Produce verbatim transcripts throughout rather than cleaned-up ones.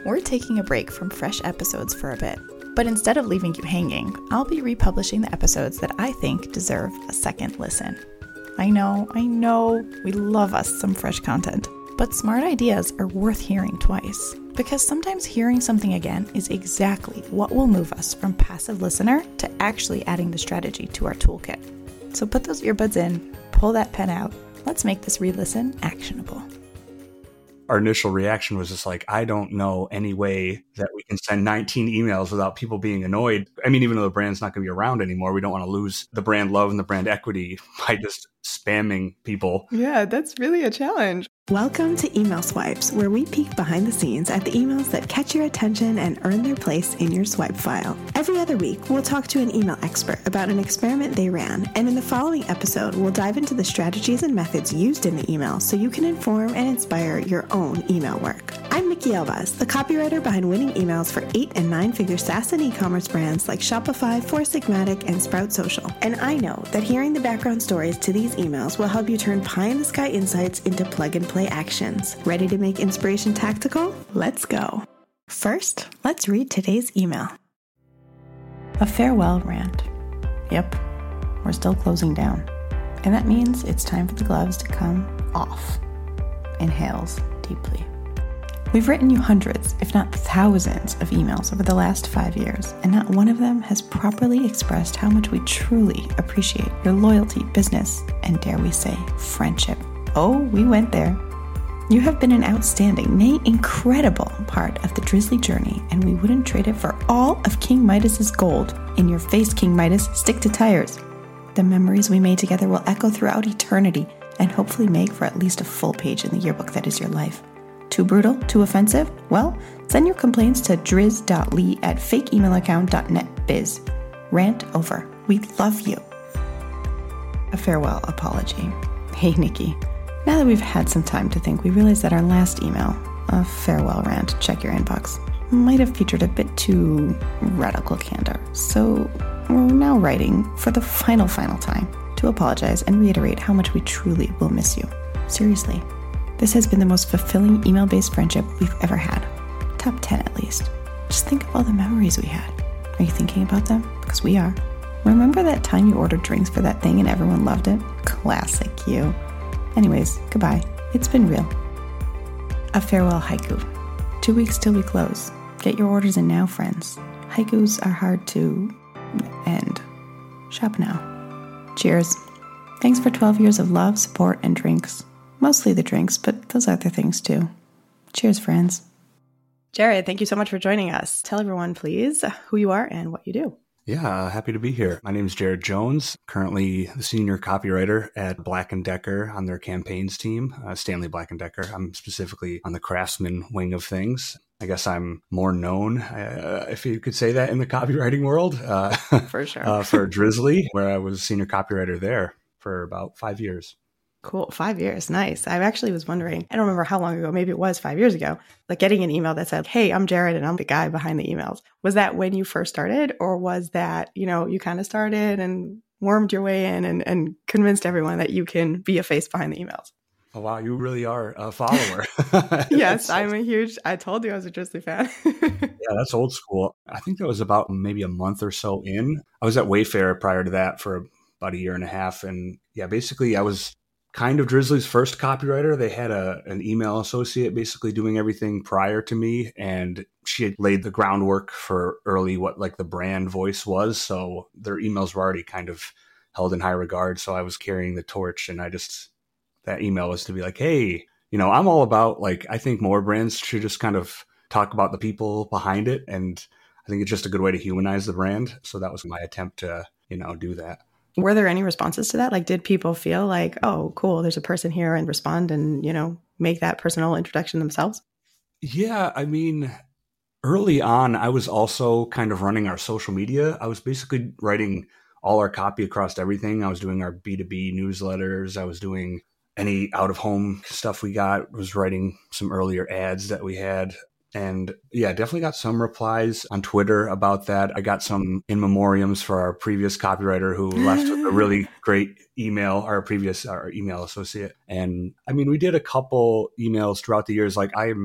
We're taking a break from fresh episodes for a bit, but instead of leaving you hanging, I'll be republishing the episodes that I think deserve a second listen. I know, I know, we love us some fresh content, but smart ideas are worth hearing twice, because sometimes hearing something again is exactly what will move us from passive listener to actually adding the strategy to our toolkit. So put those earbuds in, pull that pen out, let's make this re-listen actionable. Our initial reaction was just like, I don't know any way that we can send nineteen emails without people being annoyed. I mean, even though the brand's not going to be around anymore, we don't want to lose the brand love and the brand equity by just spamming people. Yeah, that's really a challenge. Welcome to Email Swipes, where we peek behind the scenes at the emails that catch your attention and earn their place in your swipe file. Every other week, we'll talk to an email expert about an experiment they ran, and in the following episode, we'll dive into the strategies and methods used in the email so you can inform and inspire your own email work. I'm Nikki Elbaz, the copywriter behind winning emails for eight and nine figure SaaS and e-commerce brands like Shopify, Four Sigmatic, and Sprout Social. And I know that hearing the background stories to these emails will help you turn pie-in-the-sky insights into plug-and-play actions. Ready to make inspiration tactical? Let's go. First, let's read today's email. A farewell rant. Yep, we're still closing down. And that means it's time for the gloves to come off. Inhales deeply. We've written you hundreds, if not thousands, of emails over the last five years, and not one of them has properly expressed how much we truly appreciate your loyalty, business, and dare we say, friendship. Oh, we went there. You have been an outstanding, nay, incredible part of the Drizzly journey, and we wouldn't trade it for all of King Midas's gold. In your face, King Midas, stick to tires. The memories we made together will echo throughout eternity, and hopefully make for at least a full page in the yearbook that is your life. Too brutal? Too offensive? Well, send your complaints to drizz dot lee at fake email account dot net biz. Rant over. We love you. A farewell apology. Hey, Nikki. Now that we've had some time to think, we realize that our last email, a farewell rant, check your inbox, might have featured a bit too radical candor. So we're now writing for the final, final time to apologize and reiterate how much we truly will miss you. Seriously. This has been the most fulfilling email-based friendship we've ever had. Top ten at least. Just think of all the memories we had. Are you thinking about them? Because we are. Remember that time you ordered drinks for that thing and everyone loved it? Classic you. Anyways, goodbye. It's been real. A farewell haiku. Two weeks till we close. Get your orders in now, friends. Haikus are hard to end. Shop now. Cheers. Thanks for twelve years of love, support, and drinks. Mostly the drinks, but those other things too. Cheers, friends. Jared, thank you so much for joining us. Tell everyone, please, who you are and what you do. Yeah, happy to be here. My name is Jared Jones, currently the senior copywriter at Black and Decker on their campaigns team, uh, Stanley Black and Decker. I'm specifically on the craftsman wing of things. I guess I'm more known, uh, if you could say that, in the copywriting world. Uh, for sure. uh, for Drizzly, where I was senior copywriter there for about five years. Cool. Five years. Nice. I actually was wondering, I don't remember how long ago, maybe it was five years ago, like getting an email that said, hey, I'm Jared and I'm the guy behind the emails. Was that when you first started, or was that, you know, you kind of started and wormed your way in and, and convinced everyone that you can be a face behind the emails? Oh, wow. You really are a follower. Yes, I'm a huge, I told you I was a Drizzly fan. Yeah, that's old school. I think that was about maybe a month or so in. I was at Wayfair prior to that for about a year and a half. And yeah, basically I was kind of Drizzly's first copywriter. They had a an email associate basically doing everything prior to me, and she had laid the groundwork for early what like the brand voice was. So their emails were already kind of held in high regard. So I was carrying the torch, and I just, that email was to be like, hey, you know, I'm all about, like, I think more brands should just kind of talk about the people behind it. And I think it's just a good way to humanize the brand. So that was my attempt to, you know, do that. Were there any responses to that? Like, did people feel like, oh, cool, there's a person here, and respond and, you know, make that personal introduction themselves? Yeah, I mean, early on, I was also kind of running our social media. I was basically writing all our copy across everything. I was doing our B two B newsletters. I was doing any out-of-home stuff we got, was writing some earlier ads that we had. And yeah, definitely got some replies on Twitter about that. I got some in memoriams for our previous copywriter who left a really great email, our previous our email associate. And I mean, we did a couple emails throughout the years. Like, I'm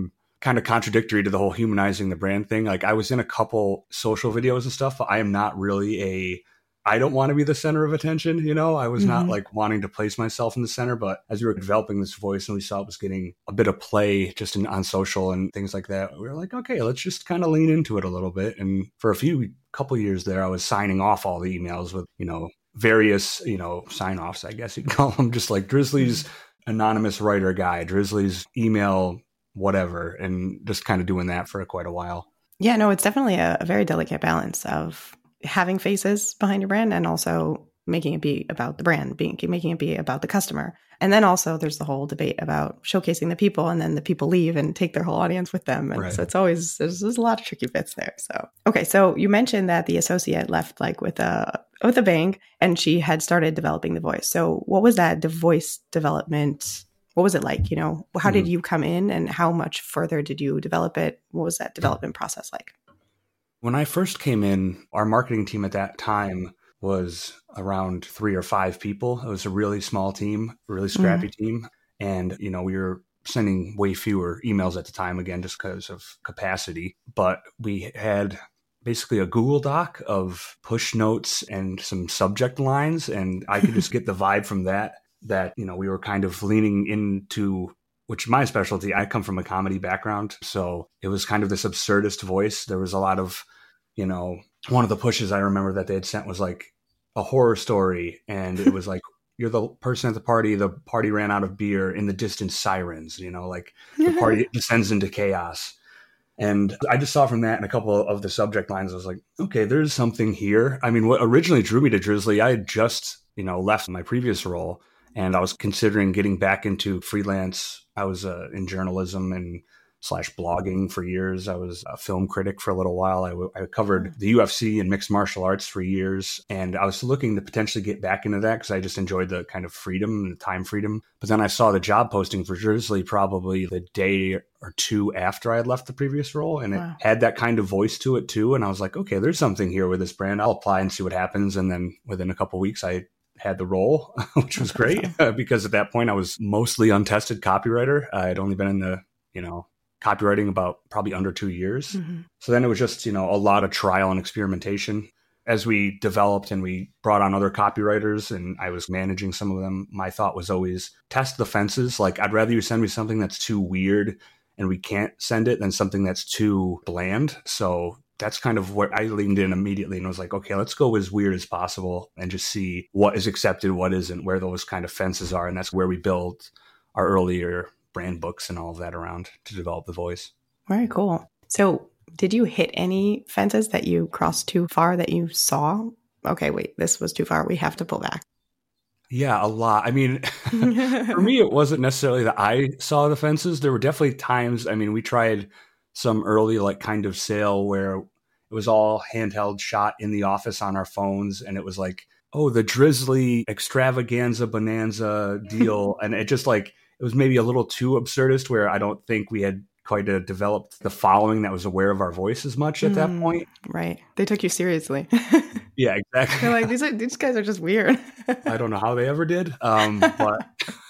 kind of contradictory to the whole humanizing the brand thing. Like I was in a couple social videos and stuff, but I am not really a, I don't want to be the center of attention. You know, I was mm-hmm. not like wanting to place myself in the center, but as we were developing this voice and we saw it was getting a bit of play just in, on social and things like that, we were like, okay, let's just kind of lean into it a little bit. And for a few couple years there, I was signing off all the emails with, you know, various, you know, sign offs, I guess you'd call them, just like Drizzly's anonymous writer guy, Drizzly's email, whatever, and just kind of doing that for quite a while. Yeah, no, it's definitely a, a very delicate balance of having faces behind your brand and also making it be about the brand, being making it be about the customer. And then also there's the whole debate about showcasing the people, and then the people leave and take their whole audience with them. And right. so it's always, there's, there's a lot of tricky bits there. So, okay. So you mentioned that the associate left like with a, with a bang, and she had started developing the voice. So what was that, the voice development? What was it like? You know, how mm. did you come in and how much further did you develop it? What was that development process like? When I first came in, our marketing team at that time was around three or five people. It was a really small team, really scrappy mm. team. And, you know, we were sending way fewer emails at the time, again, just because of capacity. But we had basically a Google Doc of push notes and some subject lines. And I could just get the vibe from that, that, you know, we were kind of leaning into, which my specialty, I come from a comedy background. So it was kind of this absurdist voice. There was a lot of, you know, one of the pushes I remember that they had sent was like a horror story. And it was like, you're the person at the party, the party ran out of beer, in the distance sirens, you know, like the party descends into chaos. And I just saw from that and a couple of the subject lines, I was like, okay, there's something here. I mean, what originally drew me to Drizzly, I had just, you know, left my previous role and I was considering getting back into freelance. I was uh, in journalism and slash blogging for years. I was a film critic for a little while. I, w- I covered the U F C and mixed martial arts for years. And I was looking to potentially get back into that because I just enjoyed the kind of freedom and the time freedom. But then I saw the job posting for Drizzly probably the day or two after I had left the previous role. And wow. it had that kind of voice to it too. And I was like, okay, there's something here with this brand. I'll apply and see what happens. And then within a couple of weeks, I had the role, which was great because at that point I was mostly untested copywriter. I had only been in the, you know, copywriting about probably under two years. Mm-hmm. So then it was just, you know, a lot of trial and experimentation. As we developed and we brought on other copywriters and I was managing some of them, my thought was always test the fences. Like, I'd rather you send me something that's too weird and we can't send it than something that's too bland. So that's kind of where I leaned in immediately and was like, okay, let's go as weird as possible and just see what is accepted, what isn't, where those kind of fences are. And that's where we built our earlier brand books and all of that around to develop the voice. Very cool. So did you hit any fences that you crossed too far that you saw? Okay, wait, this was too far. We have to pull back. Yeah, a lot. I mean, for me, it wasn't necessarily that I saw the fences. There were definitely times, I mean, we tried some early like kind of sale where it was all handheld shot in the office on our phones. And it was like, oh, the Drizzly extravaganza bonanza deal. And it just like, it was maybe a little too absurdist where I don't think we had quite uh, developed the following that was aware of our voice as much at mm, that point. Right. They took you seriously. Yeah, exactly. They're like, these are, these guys are just weird. I don't know how they ever did. Um, but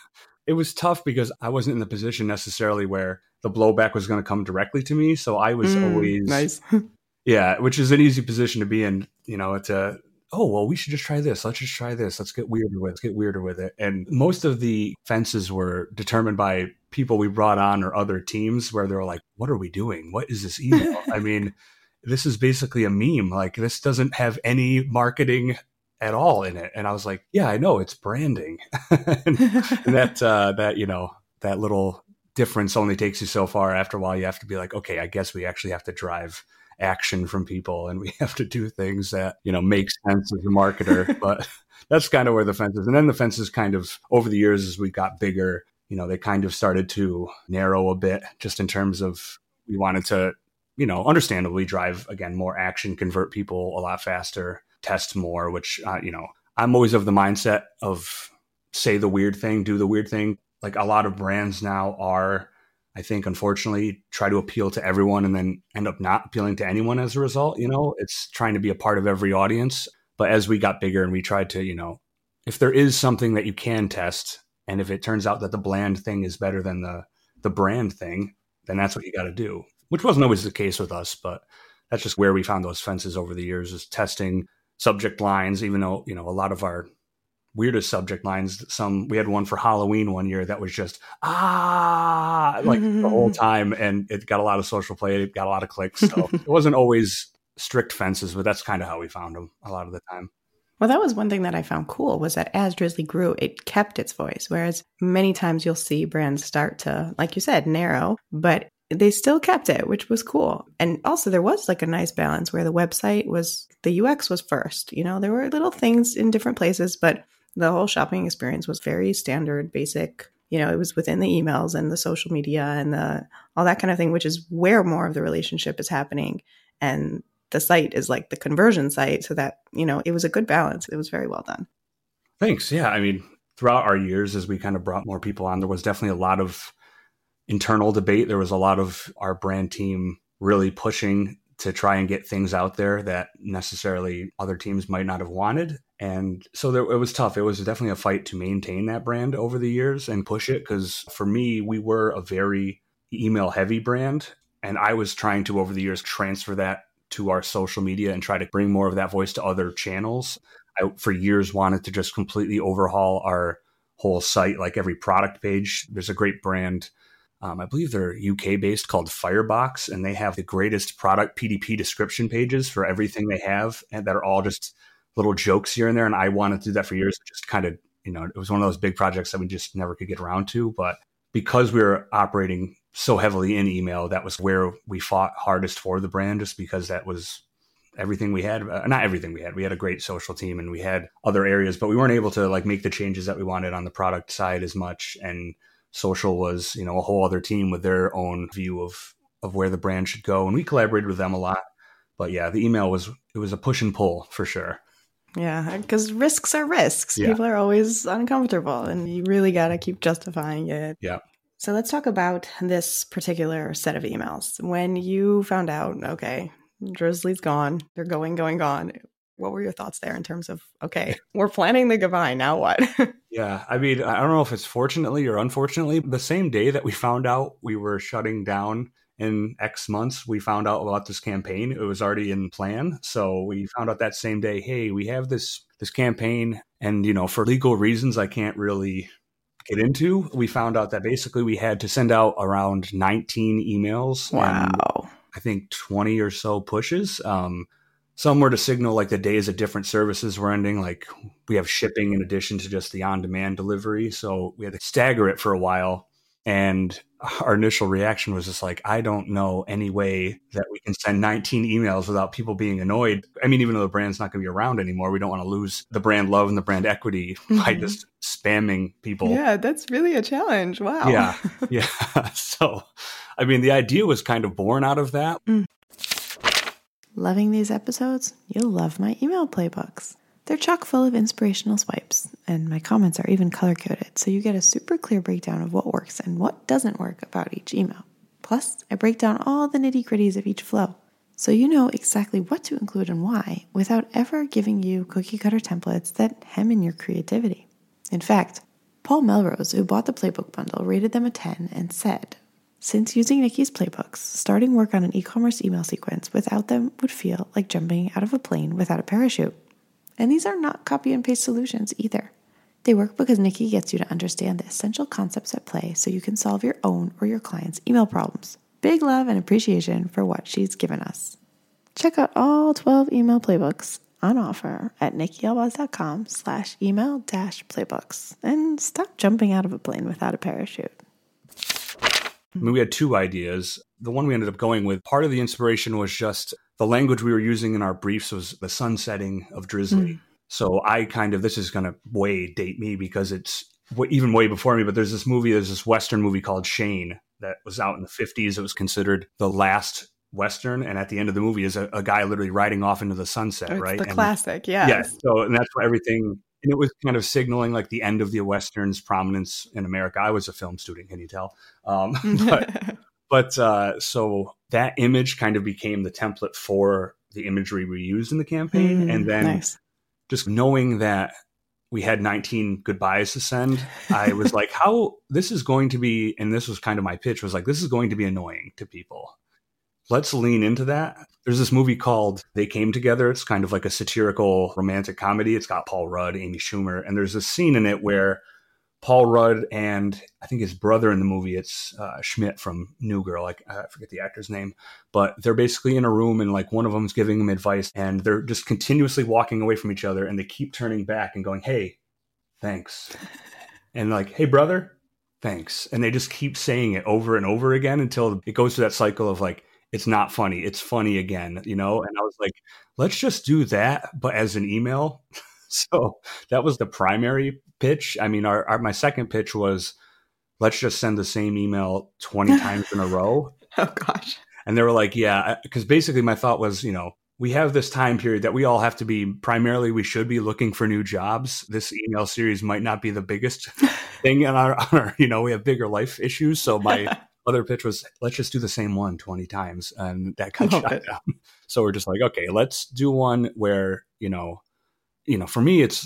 it was tough because I wasn't in the position necessarily where the blowback was going to come directly to me. So I was mm, always, nice. Yeah, which is an easy position to be in, you know, to, oh, well, we should just try this. Let's just try this. Let's get weirder with it. Let's get weirder with it. And most of the fences were determined by people we brought on or other teams where they were like, what are we doing? What is this email? I mean, this is basically a meme. Like, this doesn't have any marketing at all in it. And I was like, yeah, I know, it's branding. and that, uh, that, you know, that little difference only takes you so far. After a while, you have to be like, okay, I guess we actually have to drive action from people and we have to do things that, you know, make sense as a marketer. But that's kind of where the fence is. And then the fences kind of over the years as we got bigger, you know, they kind of started to narrow a bit just in terms of we wanted to, you know, understandably drive, again, more action, convert people a lot faster, test more, which, uh, you know, I'm always of the mindset of say the weird thing, do the weird thing. Like a lot of brands now are, I think, unfortunately, try to appeal to everyone and then end up not appealing to anyone as a result. You know, it's trying to be a part of every audience. But as we got bigger and we tried to, you know, if there is something that you can test, and if it turns out that the bland thing is better than the the brand thing, then that's what you got to do, which wasn't always the case with us, but that's just where we found those fences over the years, is testing subject lines, even though, you know, a lot of our weirdest subject lines, some, we had one for Halloween one year that was just, ah, like the whole time. And it got a lot of social play. It got a lot of clicks. So it wasn't always strict fences, but that's kind of how we found them a lot of the time. Well, that was one thing that I found cool, was that as Drizzly grew, it kept its voice. Whereas many times you'll see brands start to, like you said, narrow, but they still kept it, which was cool. And also there was like a nice balance where the website was, the U X was first. You know, there were little things in different places, but the whole shopping experience was very standard, basic. You know, it was within the emails and the social media and the all that kind of thing, which is where more of the relationship is happening. And the site is like the conversion site, so that, you know, it was a good balance. It was very well done. Thanks. Yeah. I mean, throughout our years, as we kind of brought more people on, there was definitely a lot of internal debate. There was a lot of our brand team really pushing to try and get things out there that necessarily other teams might not have wanted. And so there, it was tough. It was definitely a fight to maintain that brand over the years and push it. Because for me, we were a very email heavy brand. And I was trying to, over the years, transfer that to our social media and try to bring more of that voice to other channels. I, for years, wanted to just completely overhaul our whole site, like every product page. There's a great brand, um, I believe they're U K based, called Firebox, and they have the greatest product P D P description pages for everything they have, and that are all just little jokes here and there. And I wanted to do that for years. Just kind of, you know, it was one of those big projects that we just never could get around to. But because we were operating so heavily in email, that was where we fought hardest for the brand, just because that was everything we had. Uh, not everything we had. We had a great social team and we had other areas, but we weren't able to like make the changes that we wanted on the product side as much. And social was, you know, a whole other team with their own view of, of where the brand should go. And we collaborated with them a lot. But yeah, the email was, it was a push and pull for sure. Yeah, because risks are risks. Yeah. People are always uncomfortable and you really got to keep justifying it. Yeah. So let's talk about this particular set of emails. When you found out, okay, Drizzly's gone, they're going, going, gone. What were your thoughts there in terms of, okay, we're planning the goodbye, now what? Yeah, I mean, I don't know if it's fortunately or unfortunately, the same day that we found out we were shutting down in X months, we found out about this campaign. It was already in plan. So we found out that same day, hey, we have this this campaign. And, you know, for legal reasons, I can't really get into. We found out that basically we had to send out around nineteen emails. Wow. And I think twenty or so pushes. Um, some were to signal like the days of different services were ending. Like we have shipping in addition to just the on-demand delivery. So we had to stagger it for a while. And our initial reaction was just like, I don't know any way that we can send nineteen emails without people being annoyed. I mean, even though the brand's not going to be around anymore, we don't want to lose the brand love and the brand equity mm-hmm. by just spamming people. Yeah, that's really a challenge. Wow. Yeah. Yeah. So, I mean, the idea was kind of born out of that. Mm. Loving these episodes? You'll love my email playbooks. They're chock full of inspirational swipes, and my comments are even color-coded, so you get a super clear breakdown of what works and what doesn't work about each email. Plus, I break down all the nitty-gritties of each flow, so you know exactly what to include and why, without ever giving you cookie-cutter templates that hem in your creativity. In fact, Paul Melrose, who bought the playbook bundle, rated them a ten and said, since using Nikki's playbooks, starting work on an e-commerce email sequence without them would feel like jumping out of a plane without a parachute. And these are not copy and paste solutions either. They work because Nikki gets you to understand the essential concepts at play so you can solve your own or your client's email problems. Big love and appreciation for what she's given us. Check out all twelve email playbooks on offer at nikkielbaz.com slash email dash playbooks and stop jumping out of a plane without a parachute. I mean, we had two ideas. The one we ended up going with, part of the inspiration was just the language we were using in our briefs was the sunsetting of Drizzly. Mm. So I kind of, this is going to way date me because it's w- even way before me, but there's this movie, there's this Western movie called Shane that was out in the fifties. It was considered the last Western. And at the end of the movie is a, a guy literally riding off into the sunset, it's right? The and, classic, yes. Yes. So, and that's why everything... And it was kind of signaling like the end of the Western's prominence in America. I was a film student, can you tell? Um, but but uh, so that image kind of became the template for the imagery we used in the campaign. Mm, and then nice. Just knowing that we had nineteen goodbyes to send. I was like, how this is going to be, and this was kind of my pitch, was like, this is going to be annoying to people. Let's lean into that. There's this movie called They Came Together. It's kind of like a satirical romantic comedy. It's got Paul Rudd, Amy Schumer, and there's a scene in it where Paul Rudd and I think his brother in the movie, it's uh, Schmidt from New Girl. Like, I forget the actor's name, but they're basically in a room and like one of them's giving him advice and they're just continuously walking away from each other and they keep turning back and going, hey, thanks. And like, hey, brother, thanks. And they just keep saying it over and over again until it goes through that cycle of like, it's not funny. It's funny again, you know? And I was like, let's just do that, but as an email. So that was the primary pitch. I mean, our, our my second pitch was, let's just send the same email twenty times in a row. Oh, gosh. And they were like, yeah, because basically my thought was, you know, we have this time period that we all have to be, primarily we should be looking for new jobs. This email series might not be the biggest thing in our, on our, you know, we have bigger life issues. So my other pitch was, let's just do the same one twenty times. And that got shot down. So we're just like, okay, let's do one where, you know, you know, for me, it's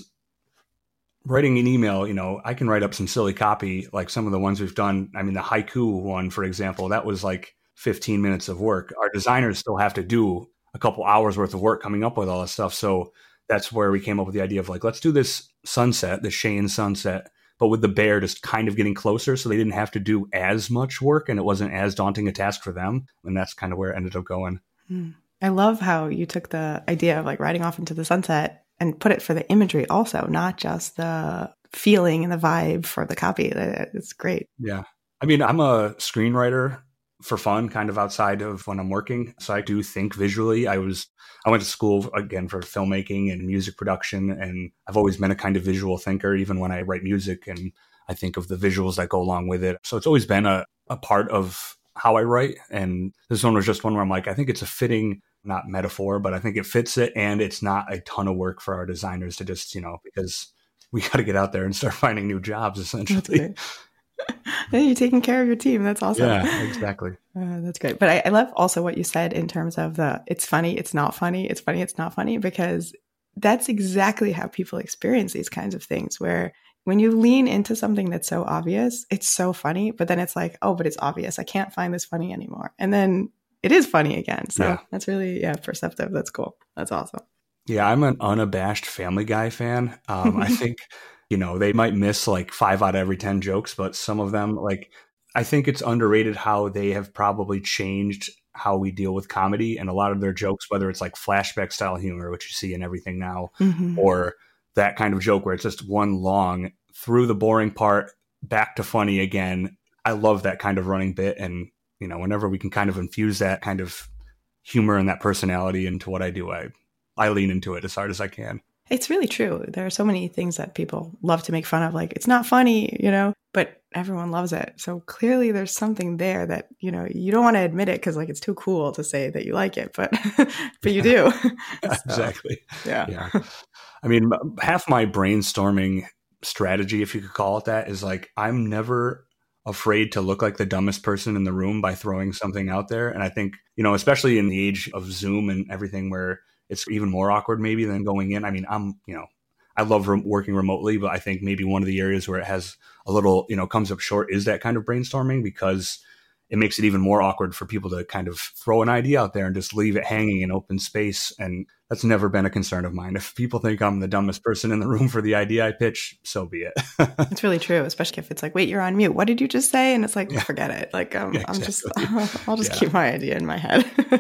writing an email, you know, I can write up some silly copy, like some of the ones we've done. I mean, the haiku one, for example, that was like fifteen minutes of work. Our designers still have to do a couple hours worth of work coming up with all this stuff. So that's where we came up with the idea of like, let's do this sunset, the Shane sunset, but with the bear just kind of getting closer. So they didn't have to do as much work and it wasn't as daunting a task for them. And that's kind of where it ended up going. Mm. I love how you took the idea of like riding off into the sunset and put it for the imagery also, not just the feeling and the vibe for the copy. It's great. Yeah. I mean, I'm a screenwriter for fun, kind of outside of when I'm working. So I do think visually. I was, I went to school again for filmmaking and music production. And I've always been a kind of visual thinker, even when I write music and I think of the visuals that go along with it. So it's always been a, a part of how I write. And this one was just one where I'm like, I think it's a fitting, not metaphor, but I think it fits it. And it's not a ton of work for our designers to just, you know, because we got to get out there and start finding new jobs, essentially. Yeah, you're taking care of your team. That's awesome. Yeah, exactly. Uh, that's great. But I, I love also what you said in terms of the, it's funny, it's not funny, it's funny, it's not funny, because that's exactly how people experience these kinds of things, where when you lean into something that's so obvious, it's so funny, but then it's like, oh, but it's obvious. I can't find this funny anymore. And then it is funny again. So yeah. That's really, yeah, perceptive. That's cool. That's awesome. Yeah, I'm an unabashed Family Guy fan. Um, I think, you know, they might miss like five out of every ten jokes, but some of them, like, I think it's underrated how they have probably changed how we deal with comedy. And a lot of their jokes, whether it's like flashback style humor, which you see in everything now, mm-hmm. or that kind of joke where it's just one long through the boring part, back to funny again. I love that kind of running bit. And, you know, whenever we can kind of infuse that kind of humor and that personality into what I do, I, I lean into it as hard as I can. It's really true. There are so many things that people love to make fun of, like, it's not funny, you know, but everyone loves it. So clearly there's something there that, you know, you don't want to admit it because like it's too cool to say that you like it, but but you do. So, exactly. Yeah. Yeah. I mean, half my brainstorming strategy, if you could call it that, is like, I'm never afraid to look like the dumbest person in the room by throwing something out there. And I think, you know, especially in the age of Zoom and everything where it's even more awkward maybe than going in. I mean, I'm, you know, I love re- working remotely, but I think maybe one of the areas where it has a little, you know, comes up short is that kind of brainstorming, because it makes it even more awkward for people to kind of throw an idea out there and just leave it hanging in open space. And that's never been a concern of mine. If people think I'm the dumbest person in the room for the idea I pitch, so be it. It's really true, especially if it's like, wait, you're on mute. What did you just say? And it's like, yeah. forget it. Like, um, yeah, exactly. I'm just, I'll, I'll just yeah. keep my idea in my head.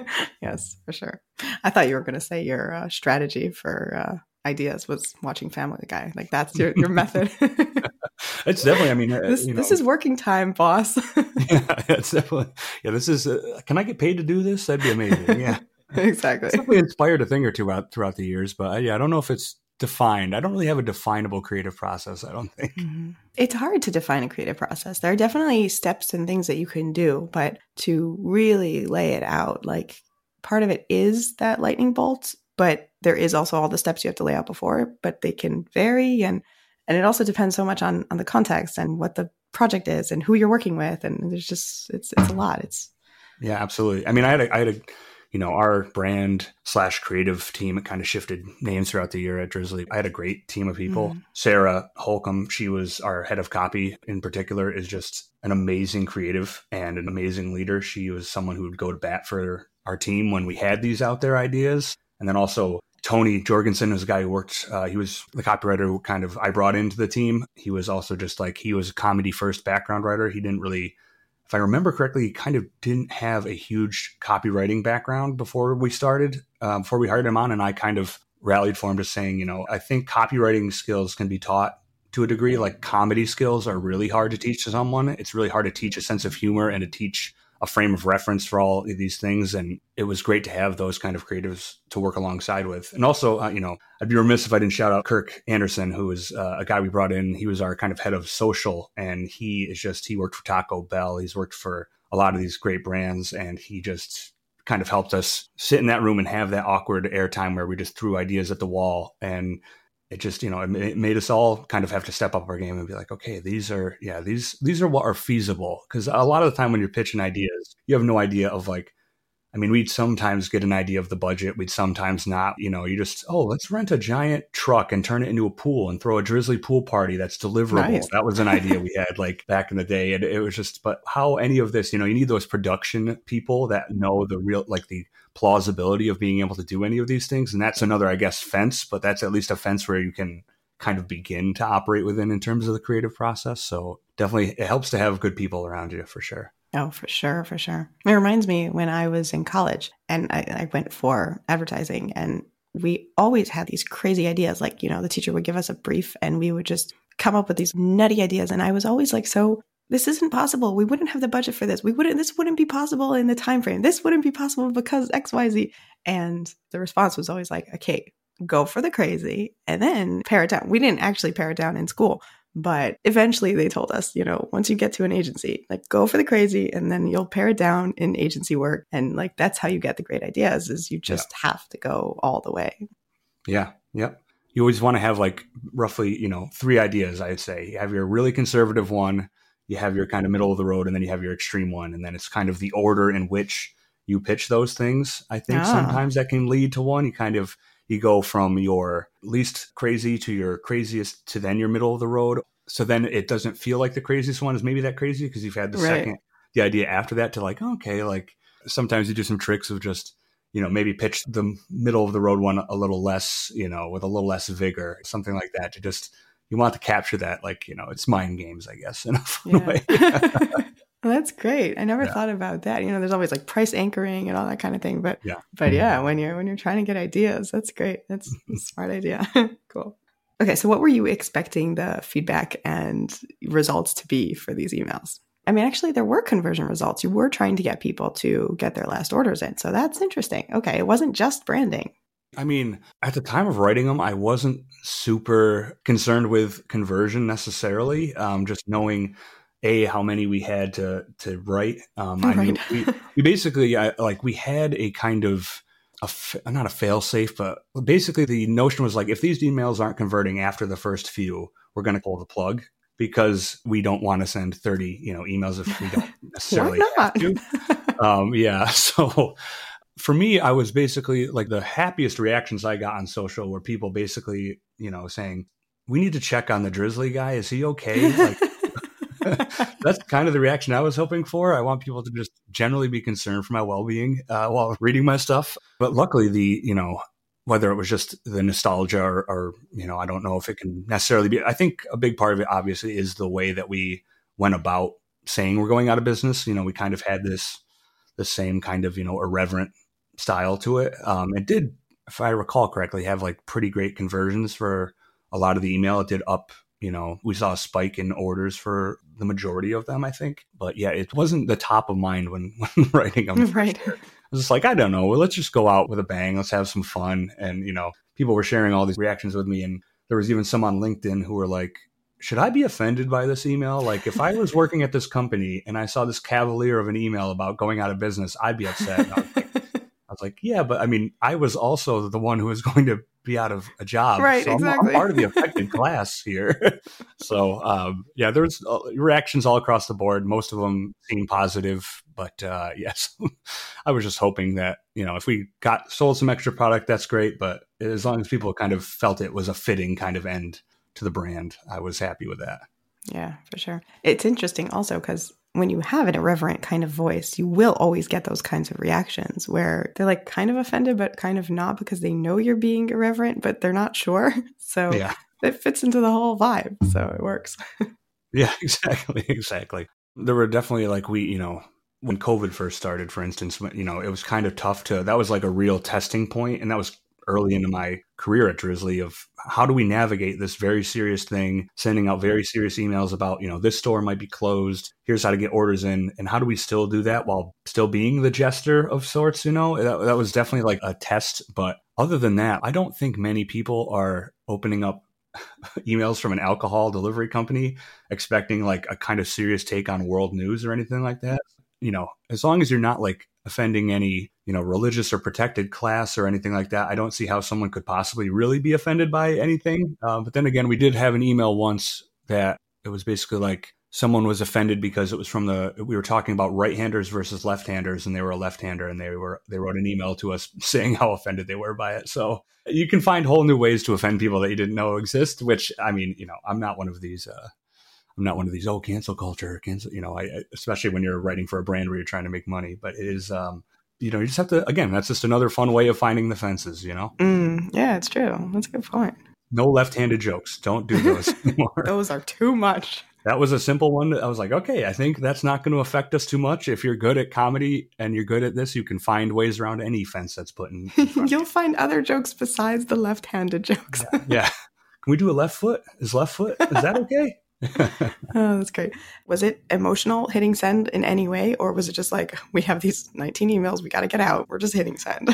Yes, for sure. I thought you were going to say your uh, strategy for uh, ideas was watching Family Guy. Like that's your, your method. It's definitely, I mean, this, you know, this is working time, boss. Yeah, it's definitely, yeah, this is, uh, can I get paid to do this? That'd be amazing. Yeah. Exactly. It's definitely inspired a thing or two out throughout the years, but uh, yeah, I don't know if it's defined. I don't really have a definable creative process, I don't think. Mm-hmm. It's hard to define a creative process. There are definitely steps and things that you can do, but to really lay it out, like part of it is that lightning bolt, but there is also all the steps you have to lay out before, but they can vary. And and it also depends so much on, on the context and what the project is and who you're working with. And there's just, it's it's a lot. It's Yeah, absolutely. I mean, I had a, I had a you know, our brand slash creative team, it kind of shifted names throughout the year at Drizzly. I had a great team of people. Mm. Sarah Holcomb, she was our head of copy in particular, is just an amazing creative and an amazing leader. She was someone who would go to bat for our team when we had these out there ideas. And then also Tony Jorgensen was a guy who worked, uh, he was the copywriter who kind of I brought into the team. He was also just like, he was a comedy first background writer. He didn't really, if I remember correctly, he kind of didn't have a huge copywriting background before we started, uh, before we hired him on. And I kind of rallied for him, just saying, you know, I think copywriting skills can be taught to a degree. Like comedy skills are really hard to teach to someone. It's really hard to teach a sense of humor and to teach a frame of reference for all of these things. And it was great to have those kind of creatives to work alongside with. And also, uh, you know, I'd be remiss if I didn't shout out Kirk Anderson, who is uh, a guy we brought in. He was our kind of head of social, and he is just, he worked for Taco Bell. He's worked for a lot of these great brands, and he just kind of helped us sit in that room and have that awkward airtime where we just threw ideas at the wall. And it just, you know, it made us all kind of have to step up our game and be like, okay, these are, yeah, these, these are what are feasible. Because a lot of the time when you're pitching ideas, you have no idea of like, I mean, we'd sometimes get an idea of the budget. We'd sometimes not, you know, you just, oh, let's rent a giant truck and turn it into a pool and throw a Drizzly pool party that's deliverable. Nice. That was an idea we had like back in the day. And it was just, but how any of this, you know, you need those production people that know the real, like the plausibility of being able to do any of these things. And that's another, I guess, fence, but that's at least a fence where you can kind of begin to operate within in terms of the creative process. So definitely it helps to have good people around you for sure. Oh, for sure, for sure. It reminds me when I was in college and I, I went for advertising, and we always had these crazy ideas. Like, you know, the teacher would give us a brief and we would just come up with these nutty ideas. And I was always like, so this isn't possible. We wouldn't have the budget for this. We wouldn't, this wouldn't be possible in the time frame. This wouldn't be possible because X, Y, Z. And the response was always like, okay, go for the crazy and then pare it down. We didn't actually pare it down in school. But eventually they told us, you know, once you get to an agency, like go for the crazy and then you'll pare it down in agency work. And like, that's how you get the great ideas, is you just yeah. have to go all the way. Yeah. Yep. You always want to have like roughly, you know, three ideas, I'd say. You have your really conservative one, you have your kind of middle of the road, and then you have your extreme one. And then it's kind of the order in which you pitch those things. I think ah. sometimes that can lead to one. You kind of, you go from your least crazy to your craziest to then your middle of the road. So then it doesn't feel like the craziest one is maybe that crazy because you've had the right. second, the idea after that to like, okay, like sometimes you do some tricks of just, you know, maybe pitch the middle of the road one a little less, you know, with a little less vigor, something like that to just, you want to capture that, like, you know, it's mind games, I guess, in a fun yeah. way. Well, that's great. I never yeah. thought about that. You know, there's always like price anchoring and all that kind of thing. But yeah, but yeah, when you're when you're trying to get ideas, that's great. That's a smart idea. Cool. Okay, so what were you expecting the feedback and results to be for these emails? I mean, actually, there were conversion results. You were trying to get people to get their last orders in. So that's interesting. Okay, it wasn't just branding. I mean, at the time of writing them, I wasn't super concerned with conversion necessarily. Um, just knowing A, how many we had to to write. Um, I right. knew we, we basically, I, like, we had a kind of, a, not a fail safe, but basically the notion was like, if these emails aren't converting after the first few, we're going to pull the plug because we don't want to send thirty, you know, emails if we don't necessarily have to. Um, yeah. So for me, I was basically like the happiest reactions I got on social were people basically, you know, saying, we need to check on the Drizzly guy. Is he okay? Like, that's kind of the reaction I was hoping for. I want people to just generally be concerned for my well-being uh, while reading my stuff. But luckily, the, you know, whether it was just the nostalgia or, or, you know, I don't know if it can necessarily be. I think a big part of it, obviously, is the way that we went about saying we're going out of business. You know, we kind of had this, the same kind of, you know, irreverent style to it. Um, it did, if I recall correctly, have like pretty great conversions for a lot of the email. It did up. You know, we saw a spike in orders for the majority of them, I think. But yeah, it wasn't the top of mind when, when writing them. Right. I was just like, I don't know. Well, let's just go out with a bang. Let's have some fun. And, you know, people were sharing all these reactions with me. And there was even some on LinkedIn who were like, should I be offended by this email? Like, if I was working at this company and I saw this cavalier of an email about going out of business, I'd be upset. And I was like, I was like, yeah, but I mean, I was also the one who was going to be out of a job. Right, so exactly. I'm, I'm part of the affected class here. So, um, yeah, there's reactions all across the board. Most of them seem positive, But uh, yes, I was just hoping that, you know, if we got sold some extra product, that's great. But as long as people kind of felt it was a fitting kind of end to the brand, I was happy with that. Yeah, for sure. It's interesting also because when you have an irreverent kind of voice, you will always get those kinds of reactions where they're like kind of offended, but kind of not because they know you're being irreverent, but they're not sure. So yeah. It fits into the whole vibe. So it works. Yeah, exactly. Exactly. There were definitely like we, you know, when COVID first started, for instance, you know, it was kind of tough to, that was like a real testing point. And that was early into my career at Drizly of how do we navigate this very serious thing, sending out very serious emails about, you know, this store might be closed. Here's how to get orders in. And how do we still do that while still being the jester of sorts? You know, that, that was definitely like a test. But other than that, I don't think many people are opening up emails from an alcohol delivery company expecting like a kind of serious take on world news or anything like that. You know, as long as you're not like offending any, you know, religious or protected class or anything like that, I don't see how someone could possibly really be offended by anything. Uh, but then again, we did have an email once that it was basically like someone was offended because it was from the, we were talking about right-handers versus left-handers, and they were a left-hander, and they were, they wrote an email to us saying how offended they were by it. So you can find whole new ways to offend people that you didn't know exist, which, I mean, you know, I'm not one of these, uh, I'm not one of these, oh, cancel culture, cancel, you know, I, especially when you're writing for a brand where you're trying to make money, but it is, um, you know, you just have to, again, that's just another fun way of finding the fences, you know? Mm, yeah, it's true. That's a good point. No left-handed jokes. Don't do those anymore. Those are too much. That was a simple one. I was like, okay, I think that's not going to affect us too much. If you're good at comedy and you're good at this, you can find ways around any fence that's put in. in You'll find other jokes besides the left-handed jokes. yeah. yeah. Can we do a left foot? Is left foot? Is that okay? Oh, that's great. Was it emotional hitting send in any way? Or was it just like, we have these nineteen emails, we got to get out. We're just hitting send.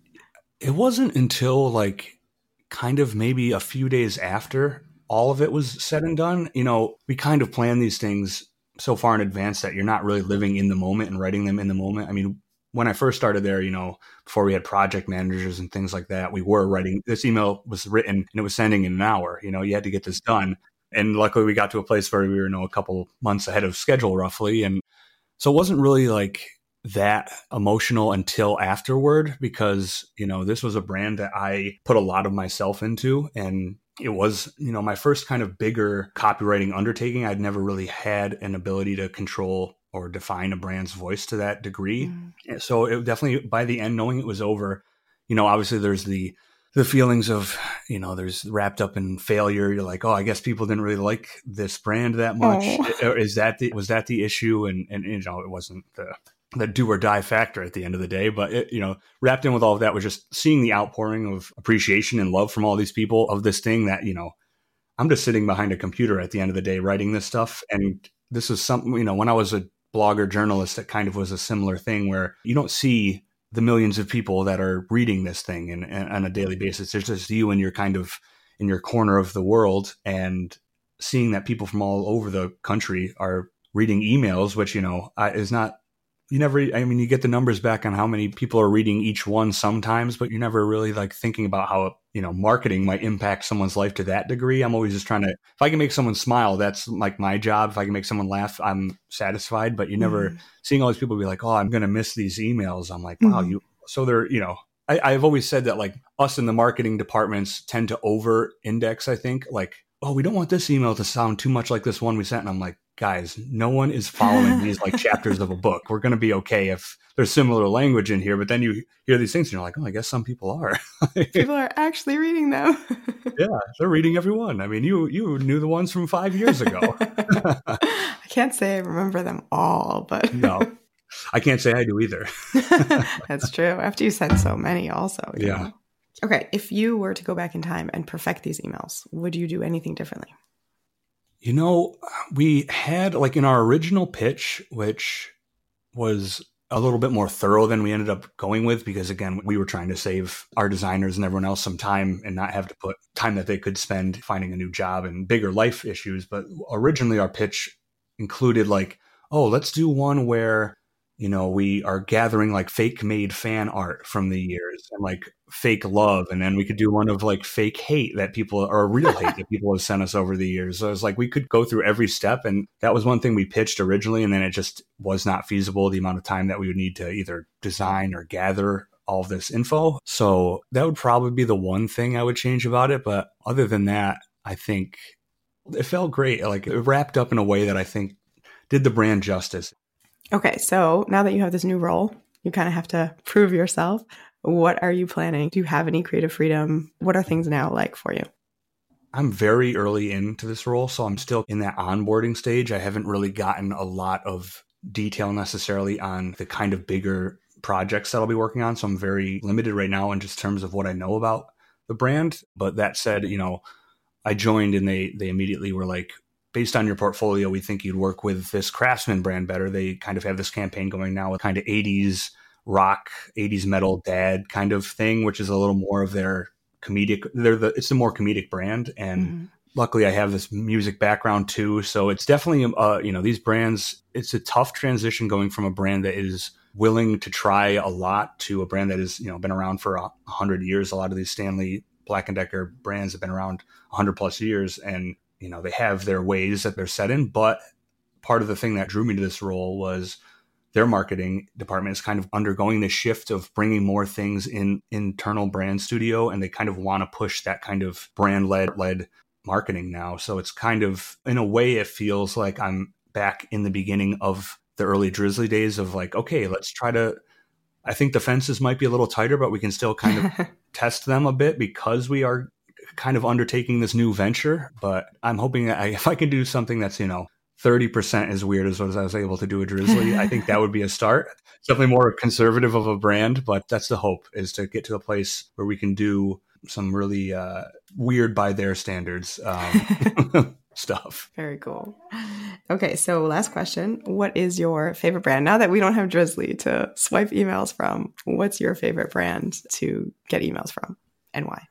It wasn't until like kind of maybe a few days after all of it was said and done. You know, we kind of plan these things so far in advance that you're not really living in the moment and writing them in the moment. I mean, when I first started there, you know, before we had project managers and things like that, we were writing, this email was written and it was sending in an hour. You know, you had to get this done. And luckily we got to a place where we were, you know, a couple months ahead of schedule roughly. And so it wasn't really like that emotional until afterward, because, you know, this was a brand that I put a lot of myself into, and it was, you know, my first kind of bigger copywriting undertaking. I'd never really had an ability to control or define a brand's voice to that degree. Mm. So it definitely, by the end, knowing it was over, you know, obviously there's the the feelings of, you know, there's wrapped up in failure. You're like, oh, I guess people didn't really like this brand that much. Oh. Is that the, was that the issue? And, and, you know, it wasn't the, the do or die factor at the end of the day. But, it, you know, wrapped in with all of that was just seeing the outpouring of appreciation and love from all these people of this thing that, you know, I'm just sitting behind a computer at the end of the day writing this stuff. And this is something, you know, when I was a blogger journalist, it kind of was a similar thing where you don't see the millions of people that are reading this thing and, and on a daily basis. There's just you and you're kind of in your corner of the world, and seeing that people from all over the country are reading emails, which, you know, I, is not, you never, I mean, you get the numbers back on how many people are reading each one sometimes, but you're never really like thinking about how, you know, marketing might impact someone's life to that degree. I'm always just trying to, if I can make someone smile, that's like my job. If I can make someone laugh, I'm satisfied. But you never, mm. seeing all these people be like, oh, I'm going to miss these emails. I'm like, wow, mm. you, so they're, you know, I, I've always said that like us in the marketing departments tend to over index, I think, like, oh, we don't want this email to sound too much like this one we sent. And I'm like, guys, no one is following these like chapters of a book. We're going to be okay if there's similar language in here, but then you hear these things and you're like, oh, I guess some people are. People are actually reading them. Yeah, they're reading every one. I mean, you you knew the ones from five years ago. I can't say I remember them all, but no, I can't say I do either. That's true. After you sent so many also. Yeah. Know? Okay. If you were to go back in time and perfect these emails, would you do anything differently? You know, we had like in our original pitch, which was a little bit more thorough than we ended up going with, because again, we were trying to save our designers and everyone else some time and not have to put time that they could spend finding a new job and bigger life issues. But originally our pitch included like, oh, let's do one where you know, we are gathering like fake made fan art from the years and like fake love. And then we could do one of like fake hate that people or real hate that people have sent us over the years. So it was like we could go through every step. And that was one thing we pitched originally. And then it just was not feasible, the amount of time that we would need to either design or gather all of this info. So that would probably be the one thing I would change about it. But other than that, I think it felt great. Like it wrapped up in a way that I think did the brand justice. Okay, so now that you have this new role, you kind of have to prove yourself. What are you planning? Do you have any creative freedom? What are things now like for you? I'm very early into this role, so I'm still in that onboarding stage. I haven't really gotten a lot of detail necessarily on the kind of bigger projects that I'll be working on. So I'm very limited right now in just terms of what I know about the brand. But that said, you know, I joined and they they immediately were like, based on your portfolio, we think you'd work with this Craftsman brand better. They kind of have this campaign going now with kind of eighties rock, eighties metal dad kind of thing, which is a little more of their comedic. They're the it's a more comedic brand, and mm-hmm. luckily I have this music background too, so it's definitely uh you know these brands. It's a tough transition going from a brand that is willing to try a lot to a brand that has you know been around for a hundred years. A lot of these Stanley Black and Decker brands have been around a hundred plus years, and you know, they have their ways that they're set in, but part of the thing that drew me to this role was their marketing department is kind of undergoing this shift of bringing more things in internal brand studio. And they kind of want to push that kind of brand led led marketing now. So it's kind of, in a way, it feels like I'm back in the beginning of the early Drizzly days of like, okay, let's try to, I think the fences might be a little tighter, but we can still kind of test them a bit because we are kind of undertaking this new venture. But I'm hoping that I, if I can do something that's, you know, thirty percent as weird as what I was able to do at Drizzly, I think that would be a start. It's definitely more conservative of a brand, but that's the hope, is to get to a place where we can do some really uh, weird by their standards um, stuff. Very cool. Okay, so last question. What is your favorite brand? Now that we don't have Drizzly to swipe emails from, what's your favorite brand to get emails from and why?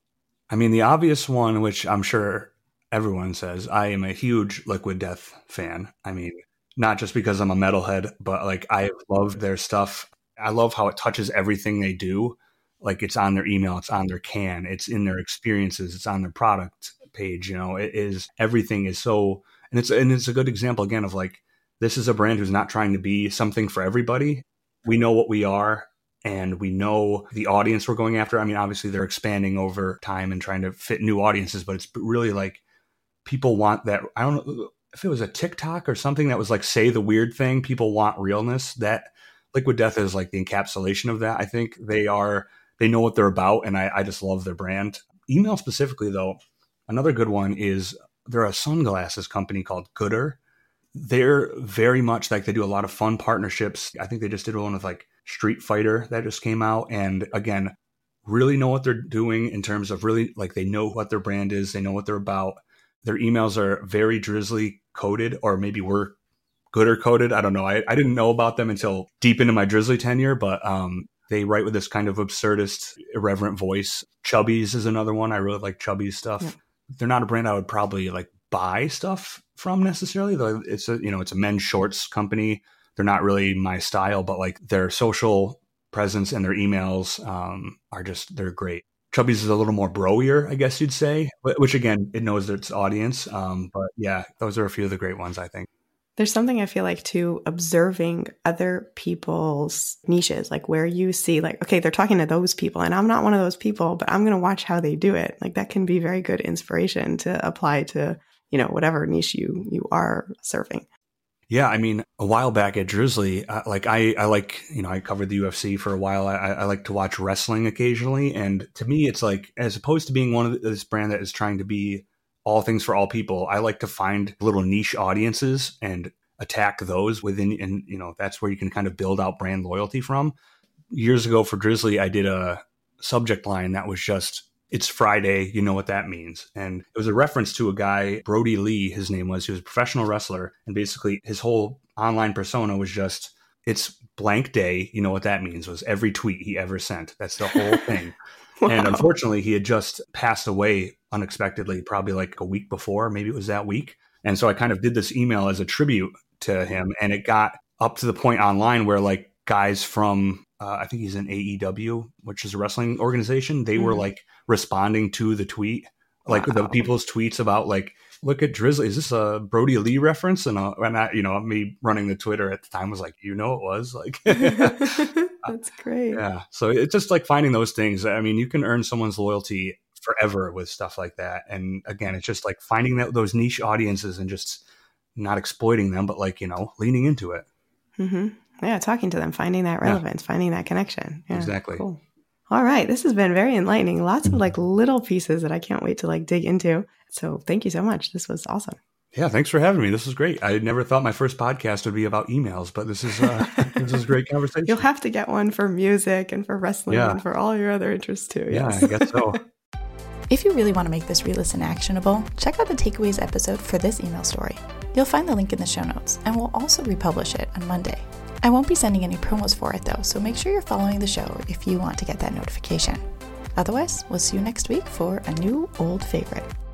I mean, the obvious one, which I'm sure everyone says, I am a huge Liquid Death fan. I mean, not just because I'm a metalhead, but like I love their stuff. I love how it touches everything they do. Like it's on their email, it's on their can, it's in their experiences, it's on their product page. You know, it is, everything is so, and it's, and it's a good example again of like, this is a brand who's not trying to be something for everybody. We know what we are. And we know the audience we're going after. I mean, obviously they're expanding over time and trying to fit new audiences, but it's really like people want that. I don't know if it was a TikTok or something that was like, say the weird thing. People want realness. That Liquid Death is like the encapsulation of that. I think they are, they know what they're about. And I, I just love their brand. Email specifically though, another good one is they're a sunglasses company called Gooder. They're very much like, they do a lot of fun partnerships. I think they just did one with like Street Fighter that just came out. And again, really know what they're doing in terms of really like, they know what their brand is. They know what they're about. Their emails are very Drizzly coded, or maybe we're Gooder coded. I don't know. I, I didn't know about them until deep into my Drizzly tenure, but um, they write with this kind of absurdist, irreverent voice. Chubbies is another one. I really like Chubbies stuff. Yeah. They're not a brand I would probably like buy stuff from necessarily, though. It's a, you know, it's a men's shorts company. They're not really my style, but like their social presence and their emails um, are just, they're great. Chubbies is a little more broier, I guess you'd say, which again, it knows its audience. Um, but yeah, those are a few of the great ones, I think. There's something I feel like too, observing other people's niches, like where you see like, okay, they're talking to those people and I'm not one of those people, but I'm going to watch how they do it. Like that can be very good inspiration to apply to, you know, whatever niche you, you are serving. Yeah, I mean, a while back at Drizzly, uh, like I, I like, you know, I covered the U F C for a while. I, I like to watch wrestling occasionally. And to me, it's like, as opposed to being one of the, this brand that is trying to be all things for all people, I like to find little niche audiences and attack those within. And, you know, that's where you can kind of build out brand loyalty from. Years ago for Drizzly, I did a subject line that was just, it's Friday, you know what that means. And it was a reference to a guy, Brody Lee, his name was. He was a professional wrestler. And basically his whole online persona was just, it's blank day, you know what that means, was every tweet he ever sent. That's the whole thing. Wow. And unfortunately, he had just passed away unexpectedly, probably like a week before, maybe it was that week. And so I kind of did this email as a tribute to him. And it got up to the point online where like guys from, uh, I think he's in A E W, which is a wrestling organization. They mm-hmm. were like responding to the tweet, like wow. the people's tweets about like, look at Drizzly. Is this a Brody Lee reference? And, uh, and I, you know, me running the Twitter at the time was like, you know, it was like, that's great. Yeah. So it's just like finding those things. I mean, you can earn someone's loyalty forever with stuff like that. And again, it's just like finding that those niche audiences and just not exploiting them, but like, you know, leaning into it. Mm-hmm. Yeah. Talking to them, finding that relevance, yeah. finding that connection. Yeah, exactly. Cool. All right. This has been very enlightening. Lots of like little pieces that I can't wait to like dig into. So thank you so much. This was awesome. Yeah. Thanks for having me. This was great. I never thought my first podcast would be about emails, but this is, uh, this is a great conversation. You'll have to get one for music and for wrestling yeah. and for all your other interests too. Yes. Yeah, I guess so. If you really want to make this re-listen actionable, check out the takeaways episode for this email story. You'll find the link in the show notes, and we'll also republish it on Monday. I won't be sending any promos for it though, so make sure you're following the show if you want to get that notification. Otherwise, we'll see you next week for a new old favorite.